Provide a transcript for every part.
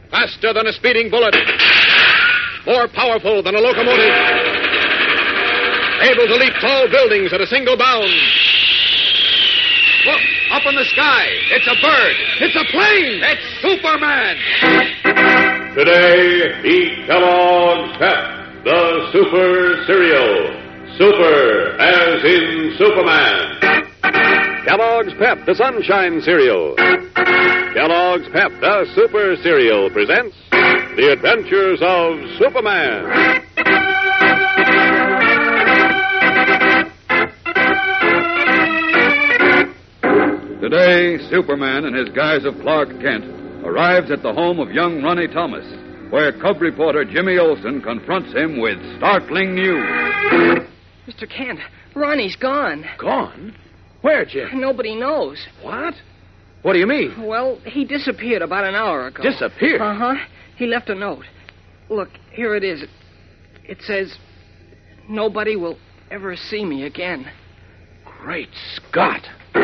Faster than a speeding bullet. More powerful than a locomotive. Able to leap tall buildings at a single bound. Look, up in the sky. It's a bird. It's a plane. It's Superman. Today, eat Kellogg's Pep, the Super Cereal. Super, as in Superman. Kellogg's Pep, the Sunshine Cereal. Kellogg's Pep, the Super Cereal, presents The Adventures of Superman. Today, Superman, in his guise of Clark Kent, arrives at the home of young Ronnie Thomas, where cub reporter Jimmy Olsen confronts him with startling news. Mr. Kent, Ronnie's gone. Gone? Where, Jim? Nobody knows. What? What do you mean? Well, he disappeared about an hour ago. Disappeared? Uh-huh. He left a note. Look, here it is. It says, "Nobody will ever see me again." Great Scott.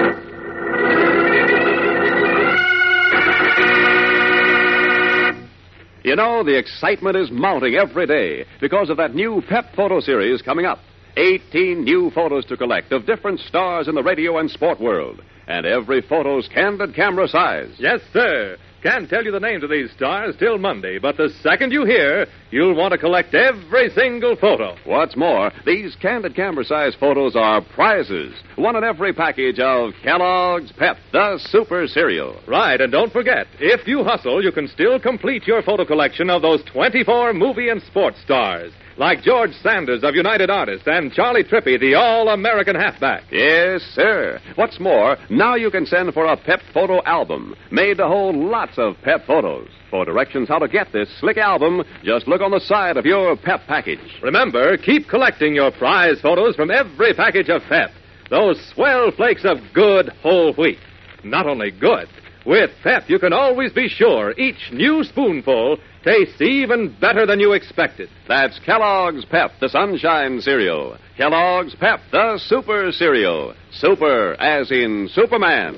You know, the excitement is mounting every day because of that new Pep photo series coming up. 18 new photos to collect of different stars in the radio and sport world. And every photo's candid camera size. Yes, sir. Can't tell you the names of these stars till Monday, but the second you hear, you'll want to collect every single photo. What's more, these candid camera size photos are prizes. One in every package of Kellogg's Pep, the Super Cereal. Right, and don't forget, if you hustle, you can still complete your photo collection of those 24 movie and sports stars, like George Sanders of United Artists and Charlie Trippi, the All-American halfback. Yes, sir. What's more, now you can send for a Pep photo album made to hold lots of Pep photos. For directions how to get this slick album, just look on the side of your Pep package. Remember, keep collecting your prize photos from every package of Pep. Those swell flakes of good whole wheat. Not only good, with Pep you can always be sure each new spoonful tastes even better than you expected. That's Kellogg's Pep, the Sunshine Cereal. Kellogg's Pep, the Super Cereal. Super, as in Superman.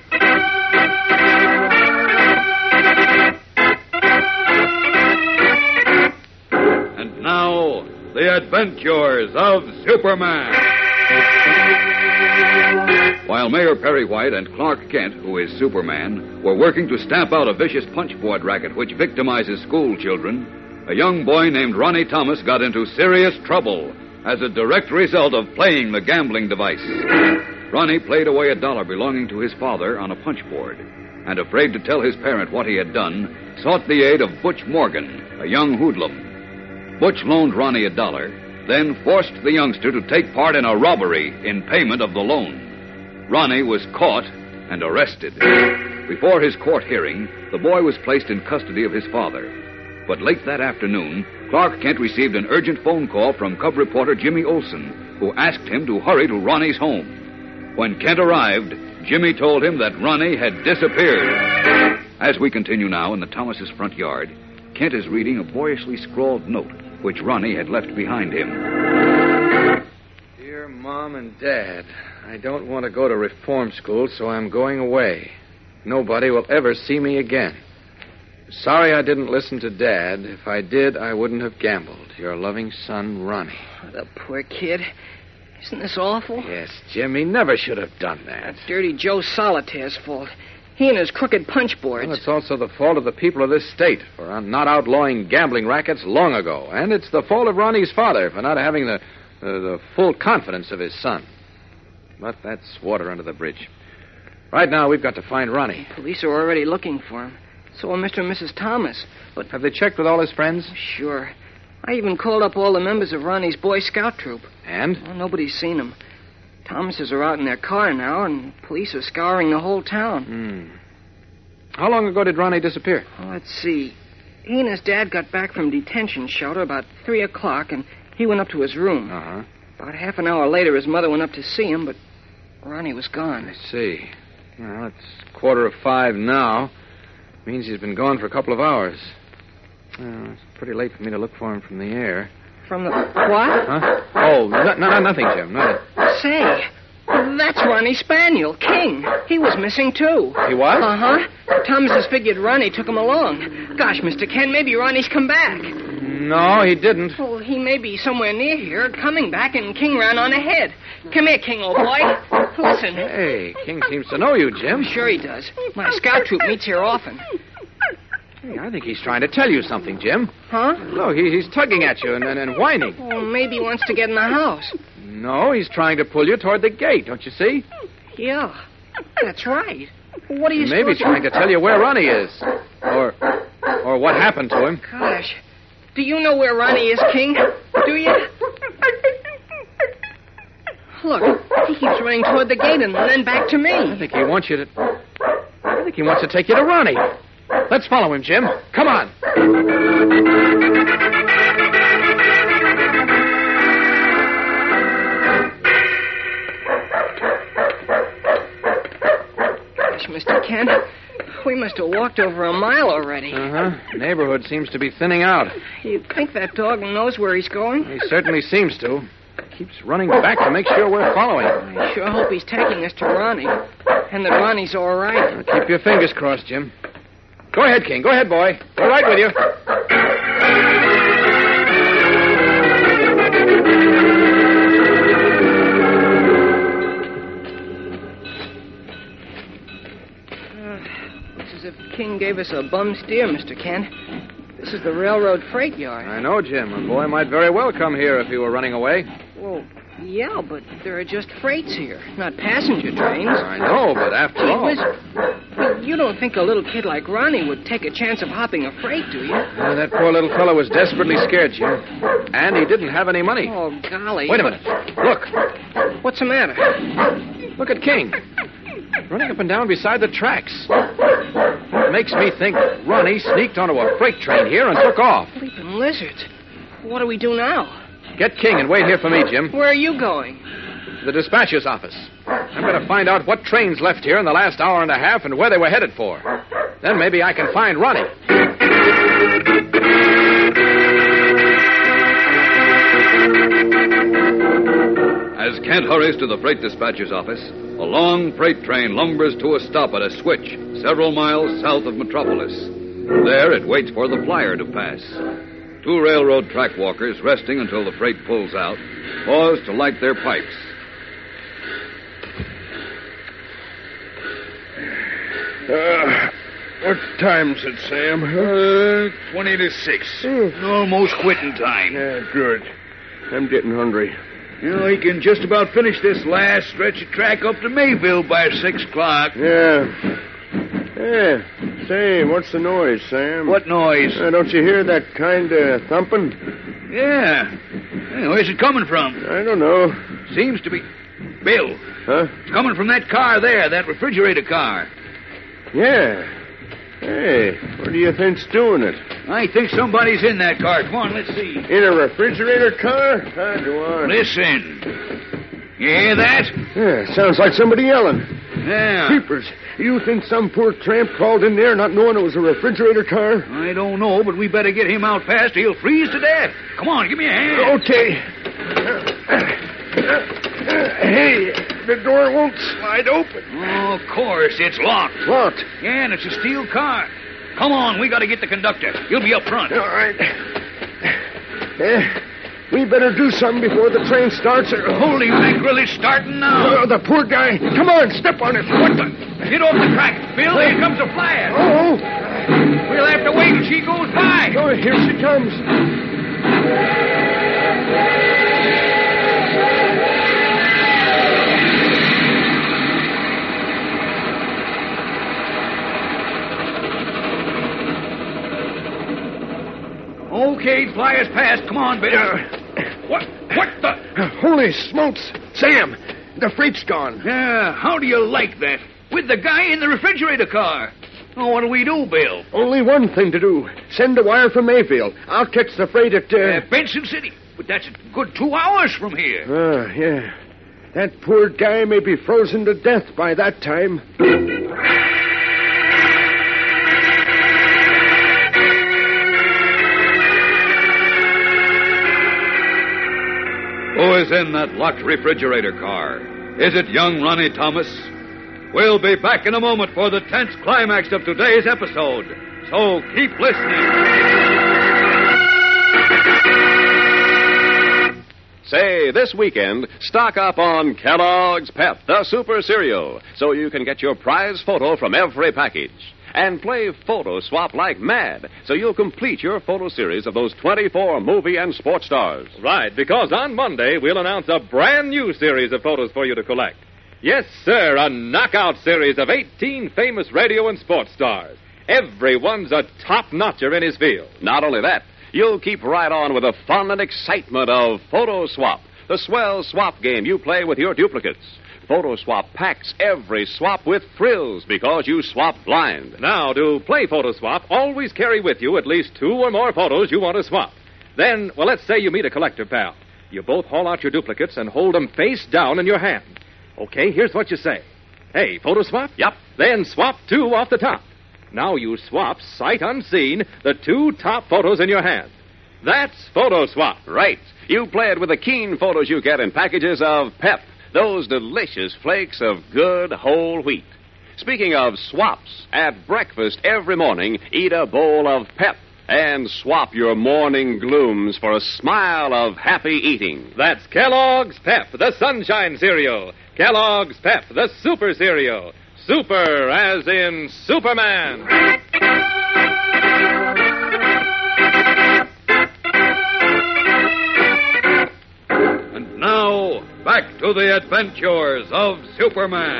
And now, the adventures of Superman. While Mayor Perry White and Clark Kent, who is Superman, were working to stamp out a vicious punchboard racket which victimizes school children, a young boy named Ronnie Thomas got into serious trouble as a direct result of playing the gambling device. Ronnie played away $1 belonging to his father on a punchboard, and afraid to tell his parent what he had done, sought the aid of Butch Morgan, a young hoodlum. Butch loaned Ronnie $1, then forced the youngster to take part in a robbery in payment of the loan. Ronnie was caught and arrested. Before his court hearing, the boy was placed in custody of his father. But late that afternoon, Clark Kent received an urgent phone call from cub reporter Jimmy Olsen, who asked him to hurry to Ronnie's home. When Kent arrived, Jimmy told him that Ronnie had disappeared. As we continue now in the Thomases' front yard, Kent is reading a boyishly scrawled note which Ronnie had left behind him. Dear Mom and Dad, I don't want to go to reform school, so I'm going away. Nobody will ever see me again. Sorry I didn't listen to Dad. If I did, I wouldn't have gambled. Your loving son, Ronnie. The poor kid. Isn't this awful? Yes, Jimmy never should have done that. Dirty Joe Solitaire's fault. He and his crooked punchboards. Well, it's also the fault of the people of this state for not outlawing gambling rackets long ago. And it's the fault of Ronnie's father for not having the full confidence of his son. But that's water under the bridge. Right now, we've got to find Ronnie. Police are already looking for him. So are Mr. and Mrs. Thomas. But have they checked with all his friends? Sure. I even called up all the members of Ronnie's Boy Scout troop. And? Well, nobody's seen him. Thomases are out in their car now, and police are scouring the whole town. How long ago did Ronnie disappear? Oh, let's see. He and his dad got back from detention shelter about 3 o'clock, and he went up to his room. Uh-huh. About half an hour later, his mother went up to see him, but Ronnie was gone. I see. Well, it's 4:45 now. Means he's been gone for a couple of hours. Well, it's pretty late for me to look for him from the air. From the... What? Huh? Oh, nothing, Jim. Nothing. Say, That's Ronnie's spaniel, King. He was missing, too. He was? Uh-huh. Thomas has figured Ronnie took him along. Gosh, Mr. Kent, maybe Ronnie's come back. No, he didn't. Well, he may be somewhere near here, coming back, and King ran on ahead. Come here, King, old boy. Listen. Hey, King seems to know you, Jim. Sure he does. My scout troop meets here often. Hey, I think he's trying to tell you something, Jim. Huh? Look, he's tugging at you and whining. Well, maybe he wants to get in the house. No, he's trying to pull you toward the gate, don't you see? Yeah, that's right. What are you Maybe supposed trying to tell you where Ronnie is. Or what happened to him. Gosh. Do you know where Ronnie is, King? Do you? Look, he keeps running toward the gate and then back to me. I think he wants to take you to Ronnie. Let's follow him, Jim. Come on. Gosh, Mr. Kent, we must have walked over a mile already. Uh-huh. Neighborhood seems to be thinning out. You'd think that dog knows where he's going? He certainly seems to. Keeps running back to make sure we're following. I sure hope he's taking us to Ronnie. And that Ronnie's all right. Keep your fingers crossed, Jim. Go ahead, King. Go ahead, boy. We're right with you. It's as if King gave us a bum steer, Mr. Kent. This is the railroad freight yard. I know, Jim. A boy might very well come here if he were running away. Well, yeah, but there are just freights here, not passenger trains. I know, but after all... But you don't think a little kid like Ronnie would take a chance of hopping a freight, do you? That poor little fellow was desperately scared, Jim. And he didn't have any money. Oh, golly. Wait a minute. Look. What's the matter? Look at King. Running up and down beside the tracks. It makes me think Ronnie sneaked onto a freight train here and took off. Leaping lizards. What do we do now? Get King and wait here for me, Jim. Where are you going? The dispatcher's office. I'm going to find out what trains left here in the last hour and a half and where they were headed for. Then maybe I can find Ronnie. As Kent hurries to the freight dispatcher's office, a long freight train lumbers to a stop at a switch several miles south of Metropolis. There it waits for the flyer to pass. Two railroad track walkers, resting until the freight pulls out, pause to light their pipes. What time's it, Sam? 20 to 6. Almost quitting time. Yeah, good. I'm getting hungry. You know, he can just about finish this last stretch of track up to Mayville by 6 o'clock. Yeah. Say, what's the noise, Sam? What noise? Don't you hear that kind of thumping? Yeah. Hey, where's it coming from? I don't know. Seems to be... Bill. Huh? It's coming from that car there, that refrigerator car. Yeah. Hey, what do you think's doing it? I think somebody's in that car. Come on, let's see. In a refrigerator car? Go on. Listen. You hear that? Yeah, sounds like somebody yelling. Yeah. Creepers, you think some poor tramp crawled in there not knowing it was a refrigerator car? I don't know, but we better get him out fast or he'll freeze to death. Come on, give me a hand. Okay. Hey, the door won't slide open. Oh, of course, it's locked. Locked? Yeah, and it's a steel car. Come on, we got to get the conductor. He'll be up front. All right. We better do something before the train starts. Holy mackerel, it's starting now. The poor guy. Come on, step on it. What the? Get off the track. Bill, here comes a flyer. Oh. We'll have to wait till she goes by. Oh, here she comes. Okay, flyer's passed. Come on, Bill. What the? Holy smokes. Sam, the freight's gone. Yeah, how do you like that? With the guy in the refrigerator car. Oh, what do we do, Bill? Only one thing to do. Send a wire from Mayville. I'll catch the freight at... Benson City. But that's a good 2 hours from here. Yeah. That poor guy may be frozen to death by that time. Who is in that locked refrigerator car? Is it young Ronnie Thomas? We'll be back in a moment for the tense climax of today's episode. So keep listening. Say, this weekend, stock up on Kellogg's Pep, the Super Cereal, so you can get your prize photo from every package. And play Photo Swap like mad, so you'll complete your photo series of those 24 movie and sports stars. Right, because on Monday we'll announce a brand new series of photos for you to collect. Yes, sir, a knockout series of 18 famous radio and sports stars. Everyone's a top-notcher in his field. Not only that, you'll keep right on with the fun and excitement of Photo Swap, the swell swap game you play with your duplicates. Photo Swap packs every swap with thrills because you swap blind. Now, to play Photo Swap, always carry with you at least 2 or more photos you want to swap. Then, well, let's say you meet a collector pal. You both haul out your duplicates and hold them face down in your hand. Okay, here's what you say. Hey, Photo Swap? Yep. Then swap 2 off the top. Now you swap, sight unseen, the 2 top photos in your hand. That's Photo Swap. Right. You play it with the keen photos you get in packages of Pep, those delicious flakes of good whole wheat. Speaking of swaps, at breakfast every morning, eat a bowl of Pep and swap your morning glooms for a smile of happy eating. That's Kellogg's Pep, the Sunshine Cereal. Kellogg's Pep, the Super Cereal. Super as in Superman. And now, back to the adventures of Superman.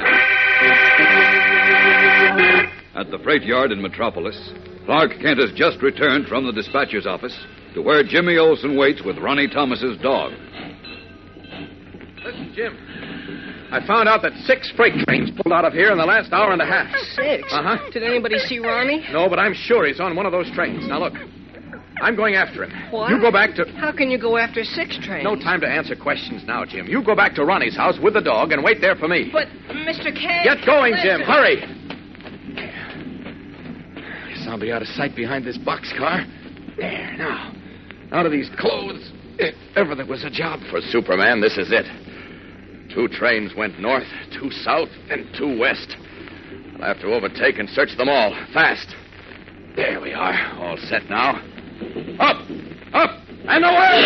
At the freight yard in Metropolis, Clark Kent has just returned from the dispatcher's office to where Jimmy Olsen waits with Ronnie Thomas's dog. Listen, Jim. I found out that 6 freight trains pulled out of here in the last hour and a half. 6? Uh-huh. Did anybody see Ronnie? No, but I'm sure he's on one of those trains. Now, look. I'm going after him. What? You go back to... How can you go after 6 trains? No time to answer questions now, Jim. You go back to Ronnie's house with the dog and wait there for me. But, Mr. Kent... Get going, listen. Jim. Hurry. Guess I'll be out of sight behind this boxcar. There, now. Out of these clothes. If ever there was a job for Superman, this is it. 2 trains went north, 2 south, and 2 west. I'll have to overtake and search them all, fast. There we are, all set now. Up! Up! And away!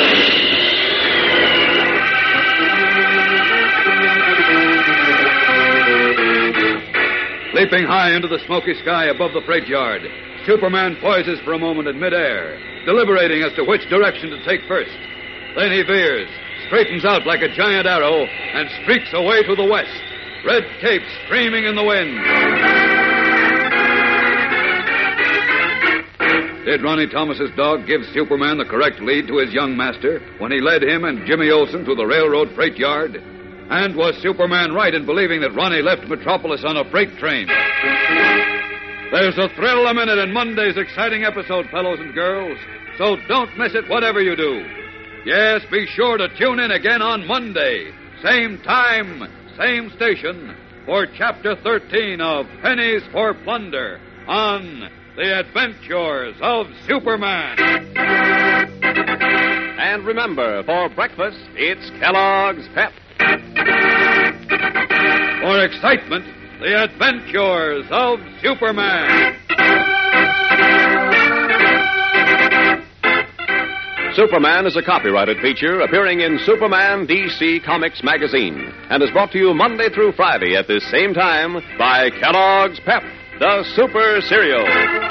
Leaping high into the smoky sky above the freight yard, Superman poises for a moment in midair, deliberating as to which direction to take first. Then he veers, straightens out like a giant arrow, and streaks away to the west, red cape streaming in the wind. Did Ronnie Thomas's dog give Superman the correct lead to his young master when he led him and Jimmy Olsen to the railroad freight yard? And was Superman right in believing that Ronnie left Metropolis on a freight train? There's a thrill a minute in Monday's exciting episode, fellows and girls, so don't miss it whatever you do. Yes, be sure to tune in again on Monday. Same time, same station, for Chapter 13 of Pennies for Plunder on The Adventures of Superman. And remember, for breakfast, it's Kellogg's Pep. For excitement, The Adventures of Superman. Superman is a copyrighted feature appearing in Superman DC Comics magazine and is brought to you Monday through Friday at this same time by Kellogg's Pep, the Super Cereal.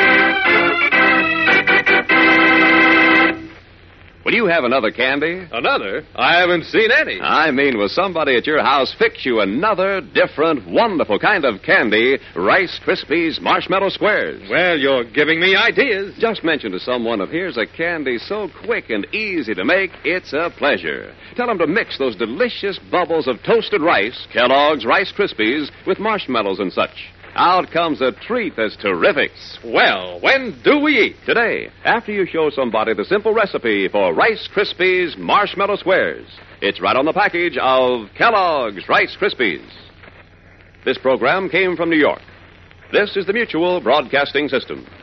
Will you have another candy? Another? I haven't seen any. I mean, will somebody at your house fix you another different, wonderful kind of candy, Rice Krispies Marshmallow Squares? Well, you're giving me ideas. Just mention to someone of here's a candy so quick and easy to make, it's a pleasure. Tell them to mix those delicious bubbles of toasted rice, Kellogg's Rice Krispies, with marshmallows and such. Out comes a treat that's terrific. Well, when do we eat? Today, after you show somebody the simple recipe for Rice Krispies Marshmallow Squares. It's right on the package of Kellogg's Rice Krispies. This program came from New York. This is the Mutual Broadcasting System.